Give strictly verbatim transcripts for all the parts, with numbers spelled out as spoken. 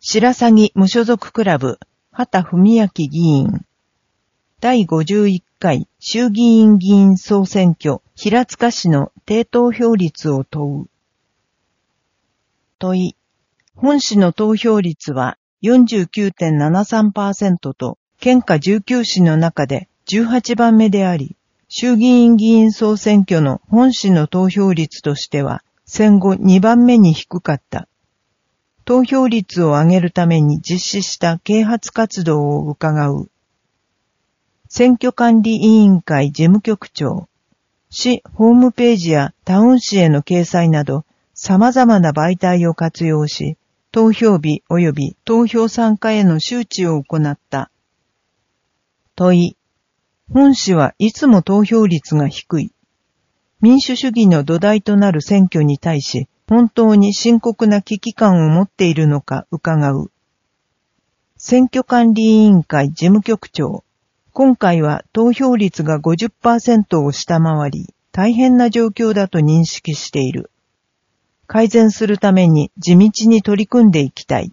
白鷺無所属クラブ、畑文明議員。だいごじゅういっかい衆議院議員総選挙、平塚市の低投票率を問う。問い。本市の投票率は よんじゅうきゅうてんななさんパーセント と、県下じゅうきゅう市の中でじゅうはちばんめであり、衆議院議員総選挙の本市の投票率としては、戦後にばんめに低かった。投票率を上げるために実施した啓発活動を伺う。選挙管理委員会事務局長。市ホームページやタウン誌への掲載など、様々な媒体を活用し、投票日及び投票参加への周知を行った。問い。本市はいつも投票率が低い。民主主義の土台となる選挙に対し、本当に深刻な危機感を持っているのか伺う。選挙管理委員会事務局長。今回は投票率が ごじゅっパーセント を下回り、大変な状況だと認識している。改善するために地道に取り組んでいきたい。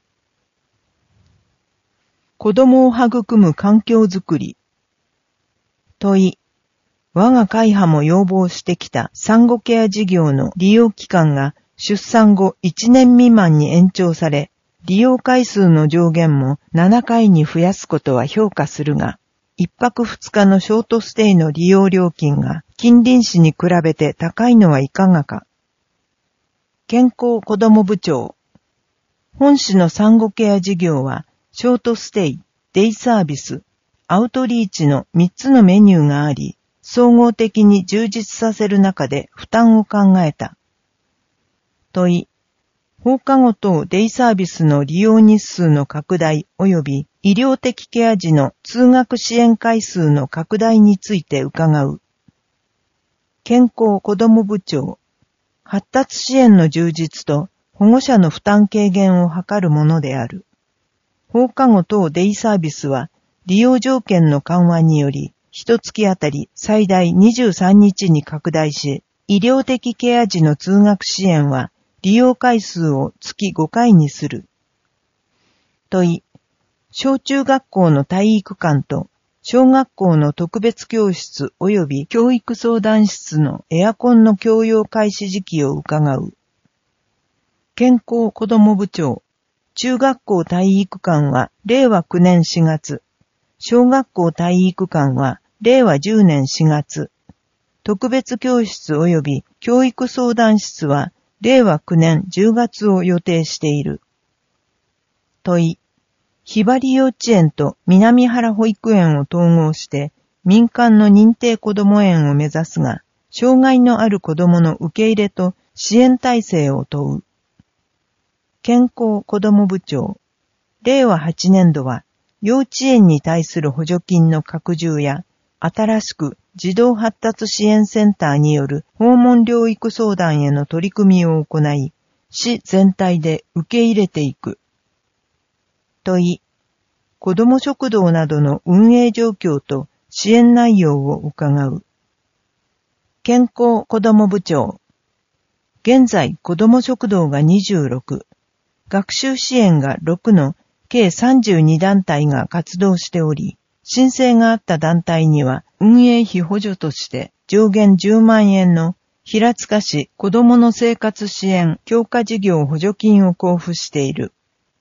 子供を育む環境づくり。問い。我が会派も要望してきた産後ケア事業の利用期間が出産後いちねん未満に延長され、利用回数の上限もななかいに増やすことは評価するが、いっぱくふつかのショートステイの利用料金が近隣市に比べて高いのはいかがか。健康子ども部長。本市の産後ケア事業は、ショートステイ、デイサービス、アウトリーチのみっつのメニューがあり、総合的に充実させる中で負担を考えた。問い。放課後等デイサービスの利用日数の拡大及び医療的ケア時の通学支援回数の拡大について伺う。健康子ども部長。発達支援の充実と保護者の負担軽減を図るものである。放課後等デイサービスは利用条件の緩和により、一月あたり最大にじゅうさんにちに拡大し、医療的ケア時の通学支援は利用回数を月ごかいにする。問い。小中学校の体育館と小学校の特別教室及び教育相談室のエアコンの供用開始時期を伺う。健康子ども部長。中学校体育館はれいわきゅうねんしがつ。小学校体育館はれいわじゅうねんしがつ。特別教室及び教育相談室はれいわきゅうねんじゅうがつを予定している。問い。ひばり幼稚園と南原保育園を統合して民間の認定こども園を目指すが、障害のある子どもの受け入れと支援体制を問う。健康子ども部長。れいわはちねんどは幼稚園に対する補助金の拡充や、新しく児童発達支援センターによる訪問療育相談への取り組みを行い、市全体で受け入れていく。問い。子ども食堂などの運営状況と支援内容を伺う。健康子ども部長。現在子ども食堂がにじゅうろく、学習支援がろくの計さんじゅうにだんたいが活動しており、申請があった団体には運営費補助として上限じゅうまんえんの平塚市子どもの生活支援強化事業補助金を交付している。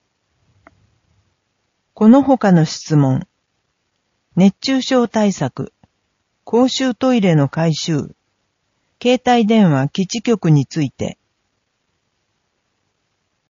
この他の質問。熱中症対策、公衆トイレの改修、携帯電話基地局について、